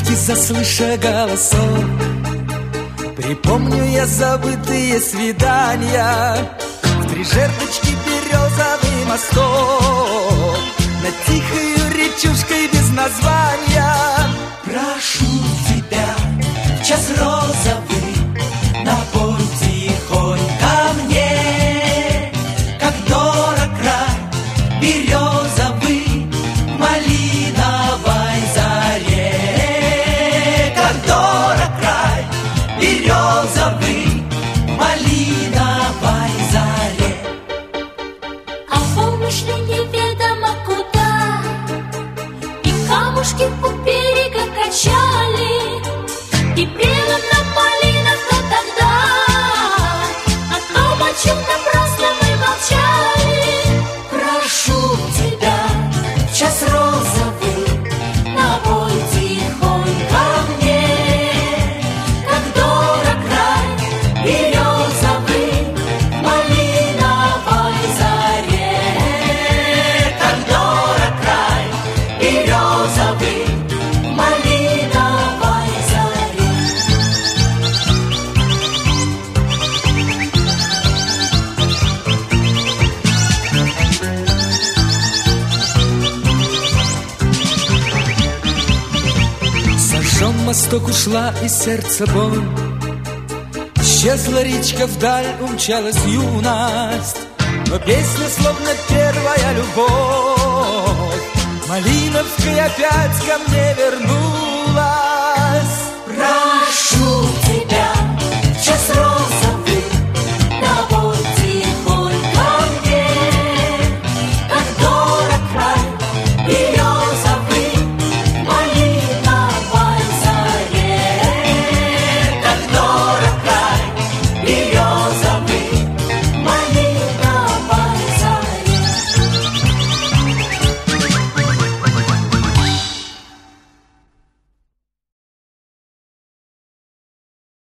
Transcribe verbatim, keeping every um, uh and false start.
заслыша голосов, припомню я забытые свидания в три жердочки березовый мосток над тихою речушкой без названия. Прошу тебя, в час розовый, напой тихонько мне, как дорог край березовый, малиновой заре. Как дорог край березовый, малиновой заре. А помнишь ли неведомо куда и камушки у берега качали, и пела нам малина, кто тогда о том, о чем напрасно мы молчали. Прошу тебя, в час розовый, напой тихонько мне, как дорог край березовый, малиновой заре. Как дорог край березовый, малиновой заре. Сожжен мосток, ушла из сердца боль, исчезла речка вдаль, умчалась юность, но песня словно первая любовь Малиновкой опять ко мне вернулась.